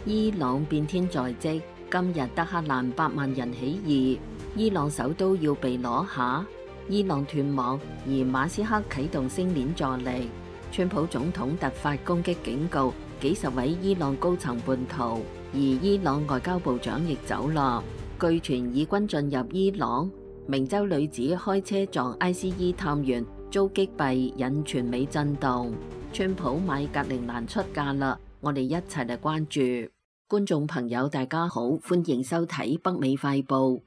伊朗變天在即，今日德黑蘭8萬人起義，伊朗首都要被攞下，伊朗斷網，而馬斯克啟動星鏈助力，川普總統突發攻擊警告，幾十位伊朗高層叛逃，而伊朗外交部長亦走啦。據傳以軍進入伊朗，明州女子開車撞 ICE 探員遭擊斃，引全美震動。川普買格陵蘭出嫁啦，我哋一齊嚟關注。觀眾朋友大家好，歡迎收睇北美快報。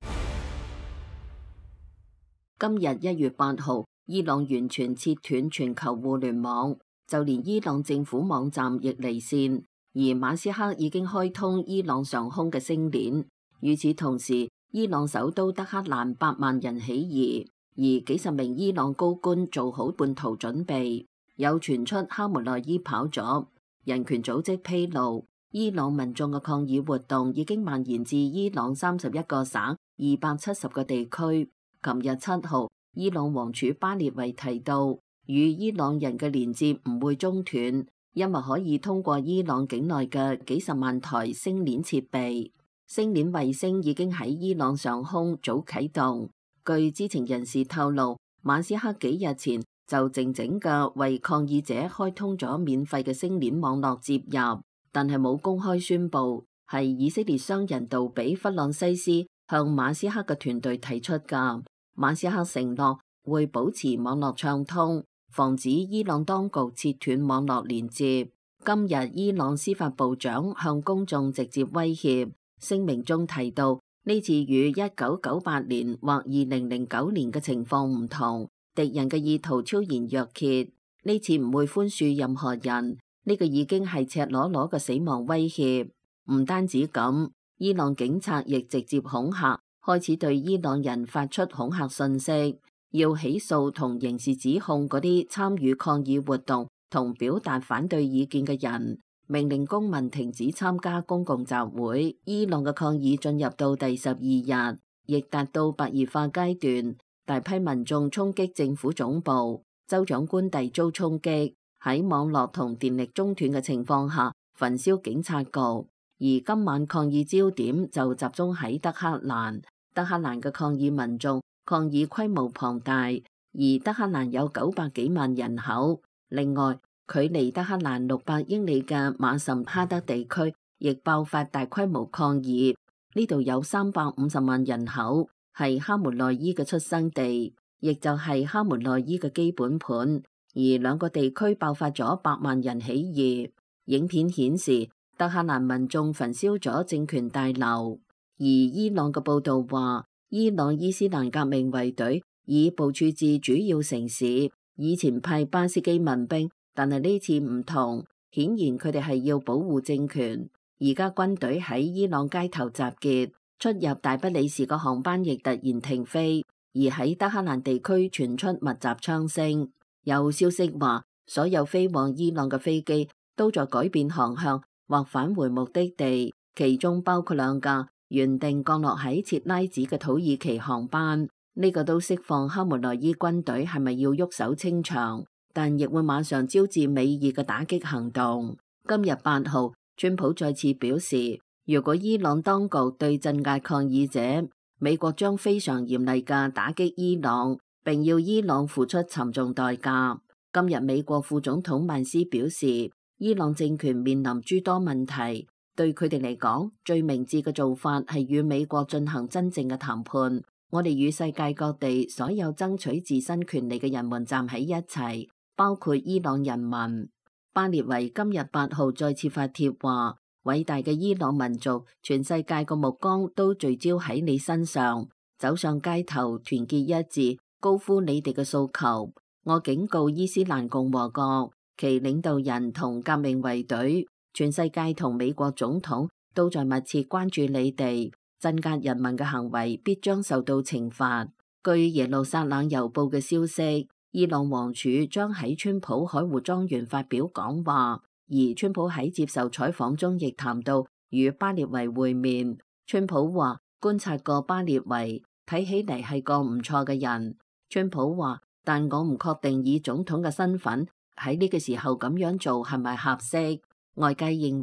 今日1月8號，伊朗完全切斷全球互聯網，就連伊朗政府網站亦離線，而馬斯克已經開通伊朗上空嘅星鏈。與此同時，伊朗首都德黑蘭8萬人起義，而幾十名伊朗高官做好叛逃準備。有傳出哈梅內伊跑咗。人權組織披露，伊朗民眾嘅抗議活動已經蔓延至伊朗31個省、270個地區。琴日7號，伊朗王儲巴列維提到，與伊朗人嘅連接唔會中斷，因為可以通過伊朗境內嘅幾十萬台星鏈設備。星鏈衛星已經喺伊朗上空早啟動。據知情人士透露，馬斯克幾日前就靜靜嘅為抗議者開通咗免費嘅星鏈網絡接入，但係冇公開宣布，係以色列商人杜比弗朗西斯向馬斯克嘅團隊提出㗎。馬斯克承諾會保持網絡暢通，防止伊朗當局切斷網絡連接。今日伊朗司法部長向公眾直接威脅，聲明中提到呢次與1998年或2009年嘅情況唔同。敵人嘅意圖超然若揭，呢次唔會寬恕任何人，呢個已經係赤裸裸嘅死亡威脅。唔單止咁，伊朗警察亦直接恐嚇，開始對伊朗人發出恐嚇信息，要起訴同刑事指控嗰啲參與抗議活動同表達反對意見嘅人，命令公民停止參加公共集會。伊朗嘅抗議進入到第12日，亦達到白熱化階段。大批民眾衝擊政府總部，州長官邸遭衝擊，喺網絡同電力中斷嘅情況下焚燒警察局。而今晚抗議焦點就集中喺德黑蘭。德黑蘭嘅抗議民眾抗議規模龐大，而德黑蘭有900幾萬人口。另外，距離德黑蘭600英里嘅馬什哈德地區亦爆發大規模抗議，呢度有350萬人口。係哈梅內伊嘅出生地，亦就係哈梅內伊嘅基本盤，而兩個地區爆發咗100萬人起義。影片顯示德黑蘭民眾焚燒咗政權大樓，而伊朗嘅報導話，伊朗伊斯蘭革命衛隊已部署至主要城市，以前派巴斯基民兵，但係呢次唔同，顯然佢哋係要保護政權。而家軍隊喺伊朗街頭集結。出入大不里士嘅航班亦突然停飛，而喺德黑蘭地區傳出密集槍聲。有消息話，所有飛往伊朗嘅飛機都在改變航向或返回目的地，其中包括2架原定降落喺切拉子嘅土耳其航班。呢個都釋放哈梅內伊軍隊係咪要喐手清場，但亦會馬上招致美意嘅打擊行動。今日8號，川普再次表示，如果伊朗當局對鎮壓抗議者，美國將非常嚴厲嘅打擊伊朗，並要伊朗付出沉重代價。今日美國副總統曼斯表示，伊朗政權面臨諸多問題，對佢哋嚟講，最明智嘅做法係與美國進行真正嘅談判。我哋與世界各地所有爭取自身權利嘅人們站喺一齊，包括伊朗人民。巴列維今日8號再次發帖話，偉大嘅伊朗民族，全世界個目光都聚焦喺你身上，走上街頭，團結一致，高呼你哋嘅訴求。我警告伊斯蘭共和國，其領導人同革命衛隊，全世界同美國總統都在密切關注你哋，鎮壓人民嘅行為必將受到懲罰。據耶路撒冷郵報嘅消息，伊朗王儲將喺川普海湖莊園發表講話。而川普喺接受採訪中亦談到與巴列維會面。川普話觀察過巴列維，睇起嚟係個唔錯嘅人。川普話，但我唔確定以總統嘅身份喺呢個時候咁樣做係咪合適。外界認為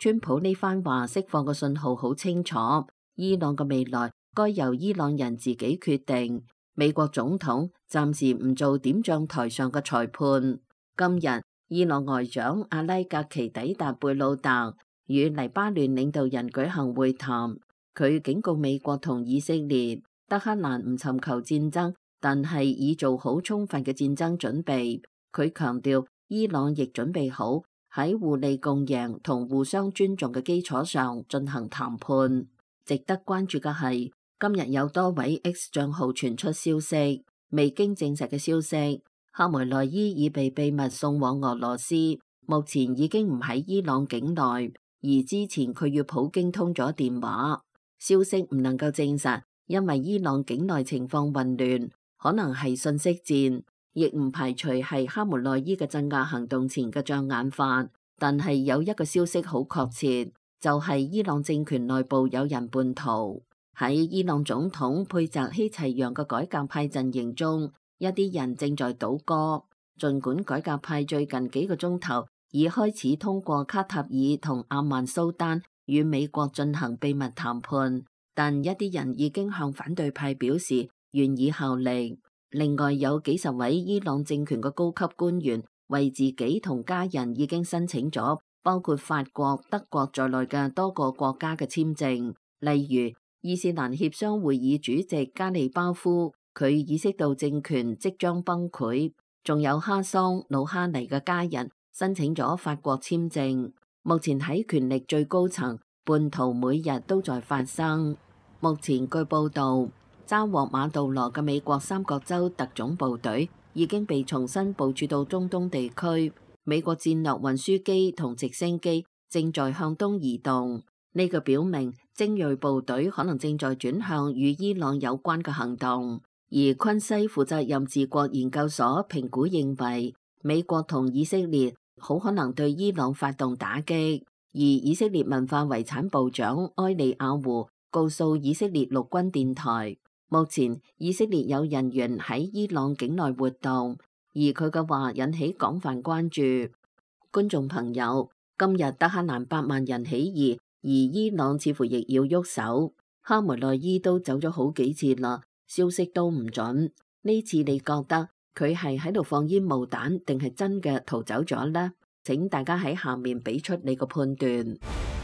川普呢番話釋放嘅信號好清楚，伊朗嘅未來該由伊朗人自己決定。美國總統暫時唔做點將台上嘅裁判。今日伊朗外長阿拉格奇抵達貝魯特，與黎巴嫩領導人舉行會談。佢警告美國同以色列，德黑蘭唔尋求戰爭，但係已做好充分嘅戰爭準備。佢強調伊朗亦準備好喺互利共贏同互相尊重嘅基礎上進行談判。值得關注嘅係，今日有多位 X 賬號傳出消息，未經證實嘅消息，哈梅內伊已被秘密送往俄羅斯，目前已經唔喺伊朗境內，而之前佢與普京通咗電話。消息唔能夠證實，因為伊朗境內情況混亂，可能係信息戰。亦唔排除係哈梅內伊嘅鎮壓行動前嘅障眼法，但係有一個消息好確切，就係伊朗政權內部有人叛逃。喺伊朗總統佩澤希齊揚嘅改革派陣營中，一啲人正在倒戈。儘管改革派最近幾個鐘頭已開始通過卡塔爾同阿曼蘇丹與美國進行秘密談判，但一啲人已經向反對派表示願意效力。另外有幾十位伊朗政權嘅高級官員為自己同家人已經申請咗包括法國、德國在內嘅多個國家嘅簽證。例如伊斯蘭協商會議主席加利巴夫，佢意識到政權即將崩潰。仲有哈桑魯哈尼嘅家人申請咗法國簽證。目前喺權力最高層，叛徒每日都在發生。目前據報道，揸獲馬杜羅嘅美國三角洲特種部隊已經被重新部署到中東地區，美國戰略運輸機同直升機正在向東移動。呢個表明精銳部隊可能正在轉向與伊朗有關嘅行動。而昆西負責任治國研究所評估認為，美國同以色列好可能對伊朗發動打擊。而以色列文化遺產部長埃利亞胡告訴以色列陸軍電台，目前以色列有人員喺伊朗境內活動，而佢嘅話引起廣泛關注。觀眾朋友，今日德黑蘭8萬人起義，而伊朗似乎亦要喐手。哈梅內伊都走咗好幾次啦，消息都唔準。呢次你覺得佢係喺度放煙霧彈，定係真嘅逃走咗呢？請大家喺下面俾出你個判斷。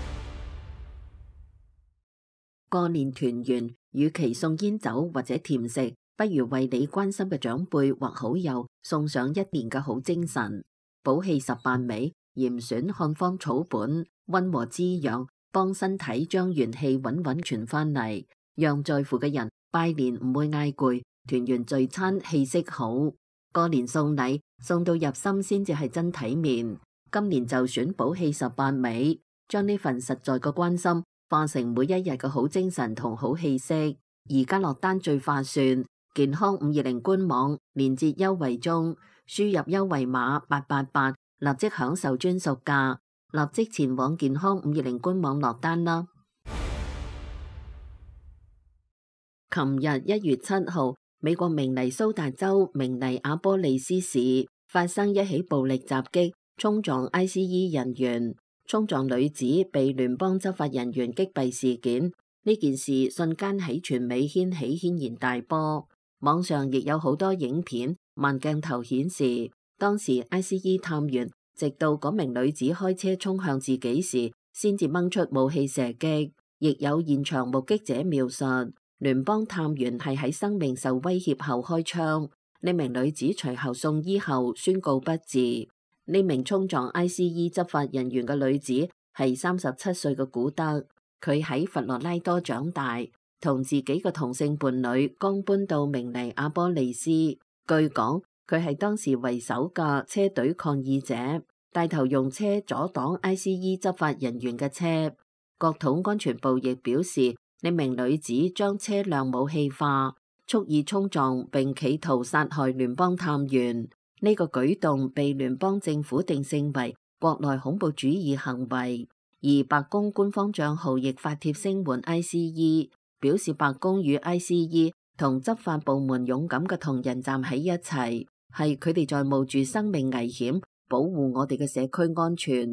過年團圓，與其送煙酒或者甜食，不如為你關心嘅長輩或好友送上一年嘅好精神。補氣18味，嚴選漢方草本，溫和滋養，幫身體將元氣穩穩傳返嚟，讓在乎嘅人拜年唔會嗌攰，團圓聚餐氣息好。過年送禮送到入心先至係真體面。今年就選補氣18味，將呢份實在嘅關心化成每一日嘅好精神同好氣息。而家落單最划算，健康520官網連結優惠中，輸入優惠碼888，立即享受專屬價，立即前往健康520官網落單啦。琴日1月7號，美國明尼蘇達州明尼阿波利斯市發生一起暴力襲擊，衝撞 ICE 人員，衝撞女子被聯邦執法人員擊斃事件。呢件事瞬間喺全美掀起軒然大波，網上亦有好多影片，慢鏡頭顯示當時 ICE 探員直到嗰名女子開車衝向自己時，先至掹出武器射擊。亦有現場目擊者描述，聯邦探員係喺生命受威脅後開槍。呢名女子隨後送醫後宣告不治。呢名衝撞 ICE 執法人員嘅女子係37歲嘅古德，佢喺佛羅拉多長大，同自己嘅同性伴侶剛搬到明尼阿波利斯。據講，佢係當時為首嘅車隊抗議者，帶頭用車阻擋 ICE 執法人員嘅車。國土安全部亦表示，呢名女子將車輛武器化，蓄意衝撞並企圖殺害聯邦探員。呢個舉動被聯邦政府定性為國內恐怖主義行為，而白宮官方賬號亦發帖聲援 ICE， 表示白宮與 ICE 同執法部門勇敢嘅同仁站喺一齊，係佢哋在冒住生命危險保護我哋嘅社區安全。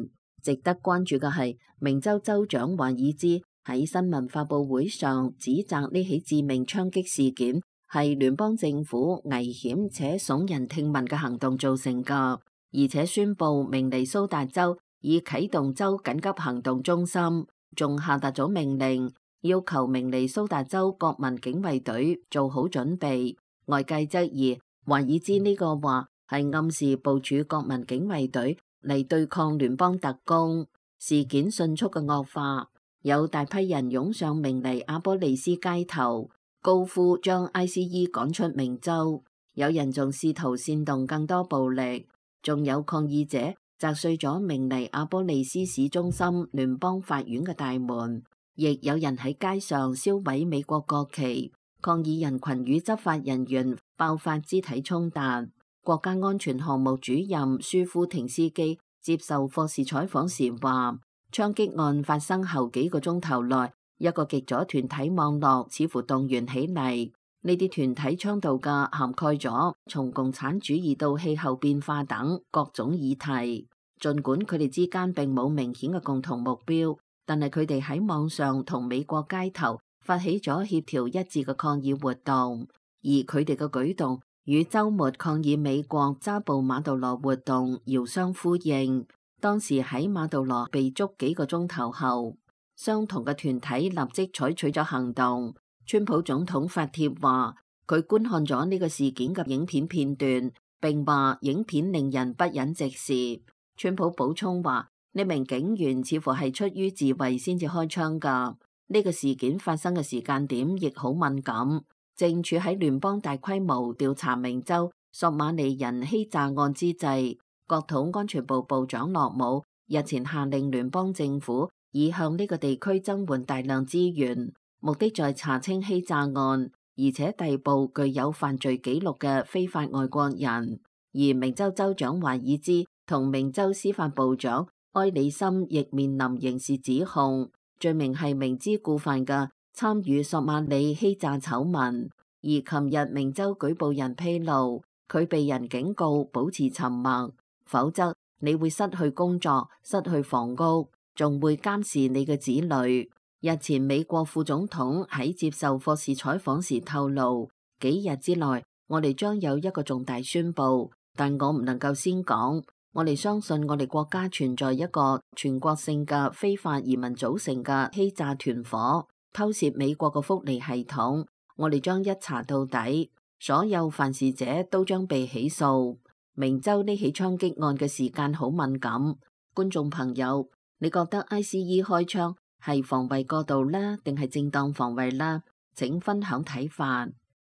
值得關注嘅係，明州州長華爾茲喺新聞發佈會上指責呢起致命槍擊事件係聯邦政府危險且聳人聽聞嘅行動造成㗎，而且宣布明尼蘇達州已啟動州緊急行動中心，仲下達咗命令，要求明尼蘇達州國民警衛隊做好準備。外界質疑華爾茲呢個話係暗示部署國民警衛隊嚟對抗聯邦特工。事件迅速嘅惡化，有大批人湧上明尼阿波利斯街頭，高呼將 ICE 趕出明州。有人仲試圖煽動更多暴力，仲有抗議者砸碎咗明尼阿波利斯市中心聯邦法院嘅大門，亦有人喺街上燒毀美國國旗。抗議人群與執法人員爆發肢體衝突。國家安全項目主任舒夫廷斯基接受霍士採訪時話，槍擊案發生後幾個鐘頭內，一個極左團體網絡似乎動員起嚟。呢啲團體倡導嘅涵蓋咗從共產主義到氣候變化等各種議題。儘管佢哋之間並冇明顯嘅共同目標，但係佢哋喺網上同美國街頭發起咗協調一致嘅抗議活動，而佢哋嘅舉動與週末抗議美國抓捕馬杜羅活動遙相呼應。當時喺馬杜羅被捉幾個鐘頭後，相同嘅團體立即採取咗行動。川普總統發帖話，佢觀看咗呢個事件嘅影片片段，並話影片令人不忍直視。川普補充話，呢名警員似乎係出於自衛先至開槍㗎。呢個事件發生嘅時間點亦好敏感，正處喺聯邦大規模調查明州索馬利人欺詐案之際。國土安全部部長諾姆日前下令聯邦政府已向呢個地區增援大量資源，目的在查清欺詐案，而且逮捕具有犯罪記錄嘅非法外國人。而明州州長華爾茲同明州司法部長埃里森亦面臨刑事指控，罪名係明知故犯嘅參與索馬里欺詐醜聞。而琴日明州舉報人披露，佢被人警告保持沉默，否則你會失去工作、失去房屋，仲會監視你嘅子女。日前美國副總統喺接受霍士採訪時透露，幾日之內我哋將有一個重大宣佈，但我唔能夠先講。我哋相信我哋國家存在一個全國性嘅非法移民組成嘅欺詐團夥，偷竊美國嘅福利系統。我哋將一查到底，所有犯事者都將被起訴。明州呢起槍擊案嘅時間好敏感。觀眾朋友，你覺得 ICE 開槍係防衛過度呢，定係正當防衛呢？請分享睇法。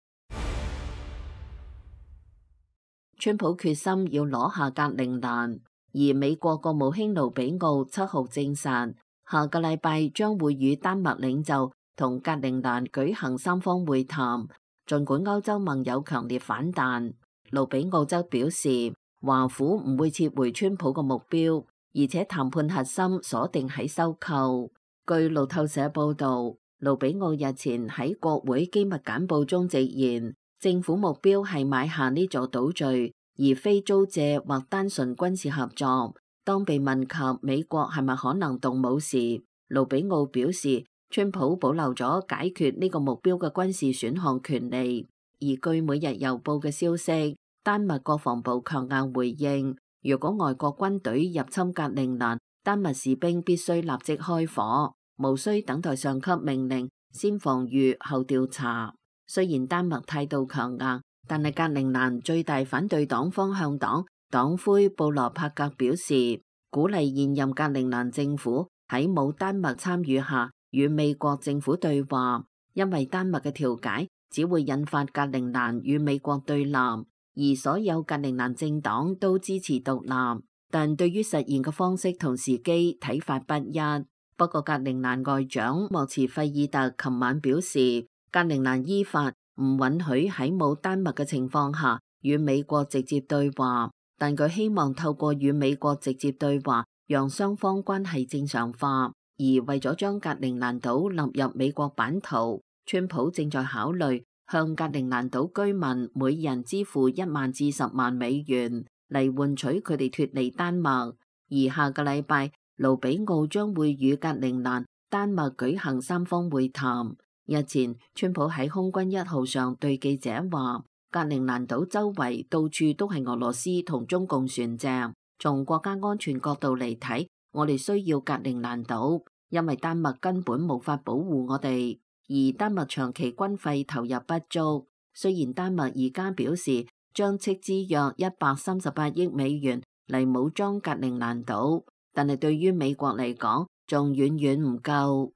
川普決心要攞下格陵蘭，而美國國務卿盧比奧7號證實，下個禮拜將會與丹麥領袖同格陵蘭舉行三方會談。儘管歐洲盟友強烈反彈，盧比奧則表示，華府唔會撤回川普嘅目標，而且談判核心鎖定喺收購。據路透社報導，盧比奧日前喺國會機密簡報中直言，政府目標係買下呢座島嶼，而非租借或單純軍事合作。當被問及美國係咪可能動武時，盧比奧表示，川普保留咗解決呢個目標嘅軍事選項權利。而據每日郵報嘅消息，丹麥國防部強硬回應，如果外國軍隊入侵格陵蘭，丹麥士兵必須立即開火，無需等待上級命令，先防禦後調查。雖然丹麥態度強硬，但係格陵蘭最大反對黨方向黨黨魁布羅帕格表示，鼓勵現任格陵蘭政府喺冇丹麥參與下與美國政府對話，因為丹麥嘅調解只會引發格陵蘭與美國對立，而所有格陵蘭政黨都支持獨立，但對於實現嘅方式同時機睇法不一。不過格陵蘭外長莫茨費爾特琴晚表示，格陵蘭依法唔允許喺冇丹麥嘅情況下與美國直接對話，但佢希望透過與美國直接對話，讓雙方關係正常化。而為咗將格陵蘭島納入美國版圖，川普正在考慮向格陵蘭島居民每人支付1萬至10萬美元嚟換取佢哋脫離丹麥。而下個禮拜盧比奧將會與格陵蘭、丹麥舉行三方會談。日前，川普喺空軍1號上對記者話，格陵蘭島周圍到處都係俄羅斯同中共船隻。從國家安全角度嚟睇，我哋需要格陵蘭島，因為丹麥根本無法保護我哋，而丹麥長期軍費投入不足。雖然丹麥而家表示將斥資約138億美元嚟武裝格陵蘭島，但係對於美國嚟講，仲遠遠唔夠。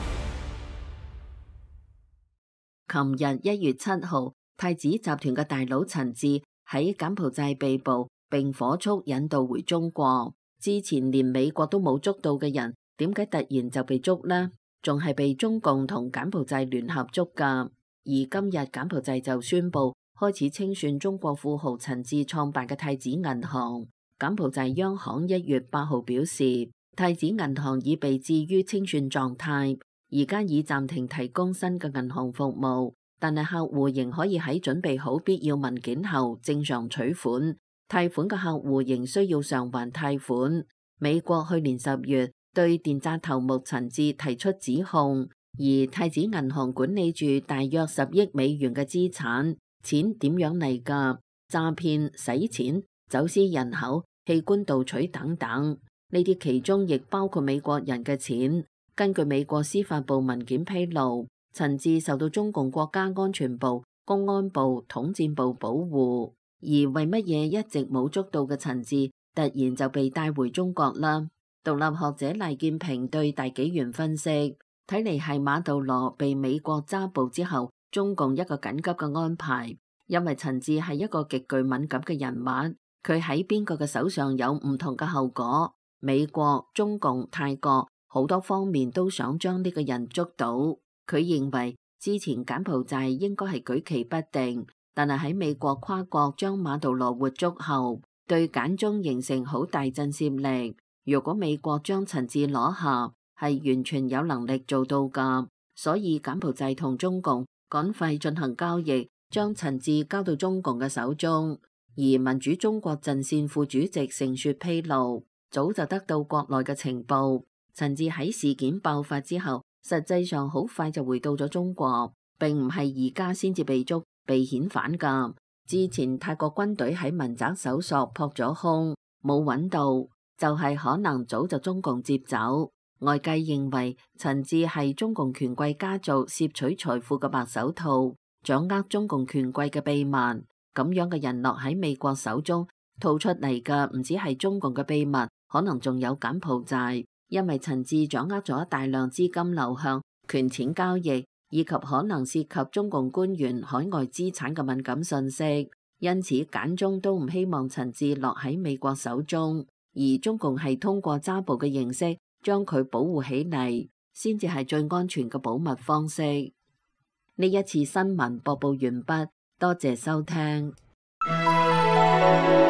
琴日1月7號，太子集團嘅大佬陳志喺柬埔寨被捕，並火速引渡回中國。之前連美國都冇捉到嘅人，點解突然就被捉呢？仲係被中共同柬埔寨聯合捉㗎。而今日柬埔寨就宣布開始清算中國富豪陳志創辦嘅太子銀行。柬埔寨央行1月8號表示，太子銀行已被置於清算狀態，而家已暫停提供新嘅銀行服務，但係客戶仍可以喺準備好必要文件後正常取款。貸款嘅客戶仍需要償還貸款。美國去年10月對電詐頭目陳志提出指控。而太子銀行管理住大約10億美元嘅資產，錢點樣嚟㗎？詐騙、洗錢、走私人口、器官盜取等等，呢啲其中亦包括美國人嘅錢。根據美國司法部文件披露，陳志受到中共國家安全部、公安部、統戰部保護，而為乜嘢一直冇捉到嘅陳志突然就被帶回中國啦？獨立學者賴建平對大紀元分析，睇嚟係馬杜羅被美國抓捕之後，中共一個緊急嘅安排。因為陳志係一個極具敏感嘅人物，佢喺邊個嘅手上有唔同嘅後果。美國、中共、泰國好多方面都想將呢個人捉到。佢認為之前柬埔寨應該係舉棋不定，但係喺美國跨國將馬杜羅活捉後，對柬中形成好大震懾力。如果美國將陳志攞下，係完全有能力做到㗎，所以柬埔寨同中共趕快進行交易，將陳志交到中共嘅手中。而民主中國陣線副主席盛雪披露，早就得到國內嘅情報，陳志喺事件爆發之後，實際上好快就回到咗中國，並唔係而家先至被捉被遣返㗎。之前泰國軍隊喺民宅搜索撲咗空，冇揾到，就係可能早就中共接走。外界認為陳志係中共權貴家族攝取財富嘅白手套，掌握中共權貴嘅秘密。咁樣嘅人落喺美國手中，吐出嚟嘅唔止係中共嘅秘密，可能仲有柬埔寨，因為陳志掌握咗大量資金流向、權錢交易，以及可能涉及中共官員海外資產嘅敏感信息。因此柬中都唔希望陳志落喺美國手中，而中共係通過抓捕嘅形式將佢保護起嚟，先至係最安全嘅保密方式。呢一次新聞播報完畢，多謝收聽。